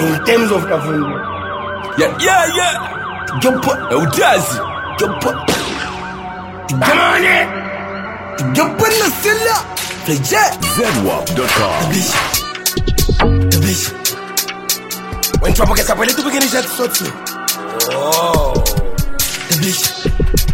in terms of Kavundi. Yeah. Jump up, Udazi. Jump up. Come on in. Jump on the cellar. ZWAP.com. The bitch. When trouble gets up, I need to begin to shut you. Oh. The bitch.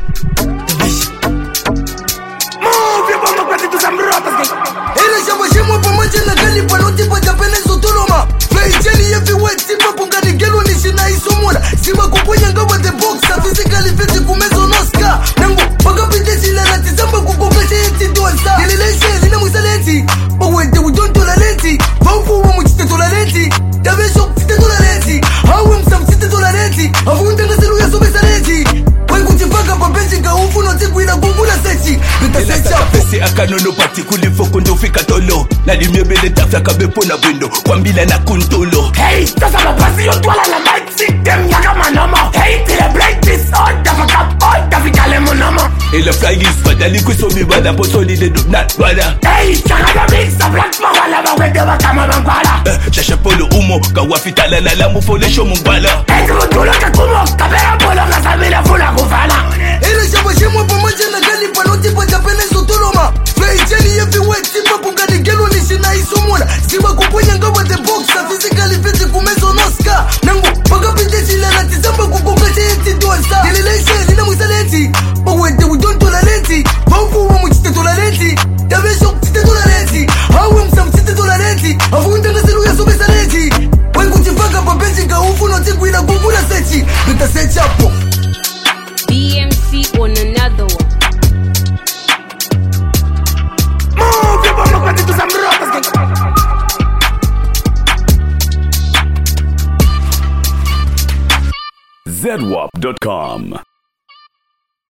Move your bum up to some rotters. Ele chama chama pamoja na gani panoti pa Japani sotoloma. Feicheni everywhere tipa pungani gelo ni shina isomora. Sima kuponya ngaba the boxer physically fit kumezo noska. Nangu pagapite sila na tizamba kukoka sheti dosa. Dilileshe lina musaleti. Bawete udon tolereti. Baufu wa mchite tolereti. Tabesho mchite tolereti. Hawe msamchite tolereti. Avunda ngasiru ya sobe saleti. Wengu tifaka papenji ka ufu no tiku ina gugula sechi. Nilasa pese akanono pati kulifoko ndofika tolo. Na limebele tafya kabepo na window. Kwambila na kuntolo. Hey, sasa mapasi yotwala la mic system yaka manama. Hey, tile break this all dafika le monama. Ela flying spadali kusomi bada posoli de do not bada. Hey, changada mix a black mawala bawede wakama mangwala. Shasha polo umo kawafitala na lamu fole show mbala. Hey, tulo kakumo kabera polo kasamila fula kufana. Ele chama chama pamoja na gani panoti pa Japani sotoloma. Feicheni everywhere tipa pungani gelo ni shina isomora. Sima kuponya ngaba the boxer physically fit kumezo noska. Nangu pagapite sila na tizamba kukoka sheti dosa. Dilileshe lina musaleti. Bawete udon tolereti. Baufu wa mchite tolereti. Tabesho mchite tolereti. Hawe msamchite tolereti. Avunda ngasiru ya sobe saleti. Wengu tifaka papenji ka ufu no tiku ina gugula sechi. Nita sechi hapo. BMC on another one. Move your bum up to some rotters. ZWAP.com.